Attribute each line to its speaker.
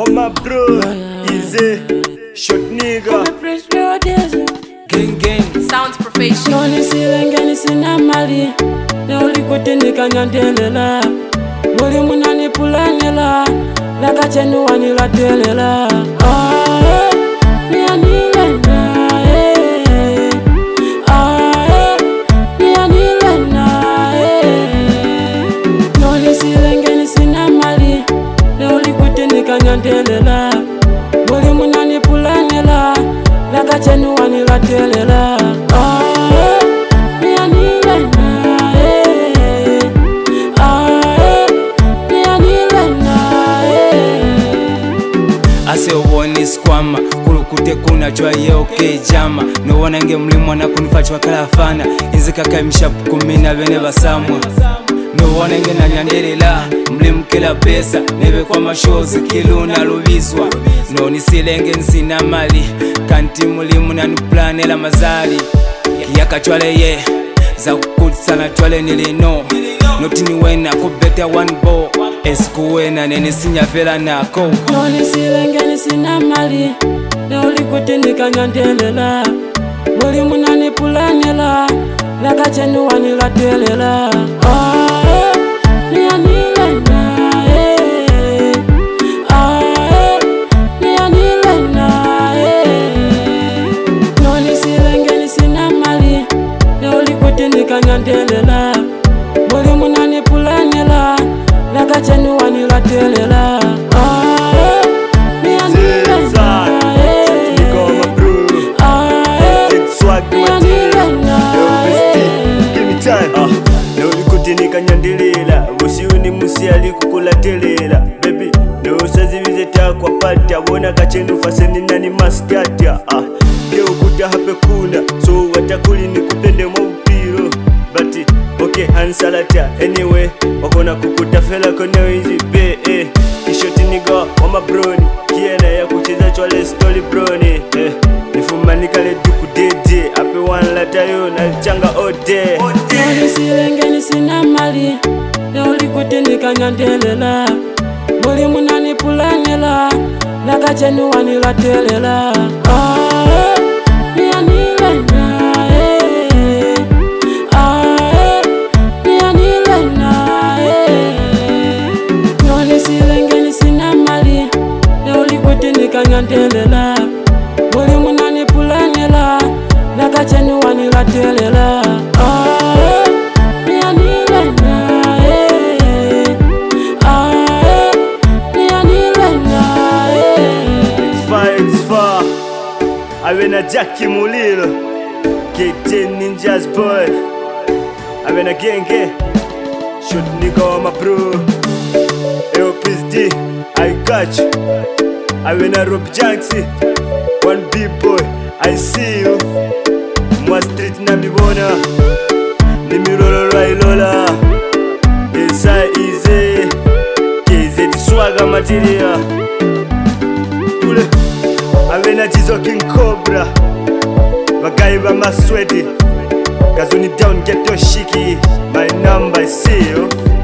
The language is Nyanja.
Speaker 1: Oh my bro, easy, short nigga.
Speaker 2: Gang gang,
Speaker 3: Sounds professional.
Speaker 4: Noni silengeni sina mali Neoli kutindika nyandelela Muli munani pulanela Laka chenu wanila telela Nianilena Nianilena Noni silengeni sina mali Neoli kutindika nyandelela Muli munani pulanela Laka chenu wanila telela
Speaker 2: ase uwoni skwama kulukute kuna jwa yeoke jama nowona nge mlimwa na kunifachwa kalafana inzikaka imshapu kumina bene basamwa nowona nge nanyandelela mlimu kila pesa nebe kwa mashozi kiluna lubizwa noni silenge nsina mali kanti mulimu nanuplanela mazali yakachwale ye za kukutsana chwale nilino notini wena kubeta one ball esikuwena nene sinyavela nako
Speaker 4: Noni silengeni sina mali Neoli kutindika nyandelela Muli munani pulanela Laka chenu wanila telela Nianilena Nianilena Noni silengeni sina mali Neoli kutindika nyandelela Muli munani pulanela Laka chenu wanila telela
Speaker 1: Kutinika nyandelela Wosiuni musi alikukulatelela Baby, neusazivize takwa pata Wona kachenu faseni nani maskata Keo kuta hape kuna So watakuli ni kupende mwa upiro But, okay, hansalata Anyway, wakona kukuta fela konewe hizi be Kishoti niga wama broni Kiena ya kucheza chwale story broni Nifumanikale duku dede Ape one lata yo na changa ode
Speaker 4: Noni silengeni sina mali Neoli kutindika nyandelela Muli munani pulanela Laka chenu wanila telela Nianilena Nianilena Noni silengeni sina mali Neoli kutindika nyandelela Muli munani pulanela Laka chenu wanila telela
Speaker 1: Awena Jackie Mulilo KT Ninjas boy Awena genge Shoot nigga on my bro LPSD I got you Awena Rob Janksy One big boy I see you Mwa street na mibona Nimirolo railola Esa easy KZ swagger material Tule Awena Jizo King Cobra Wagai ba maswedi Gazuni down get your shiki My number is see you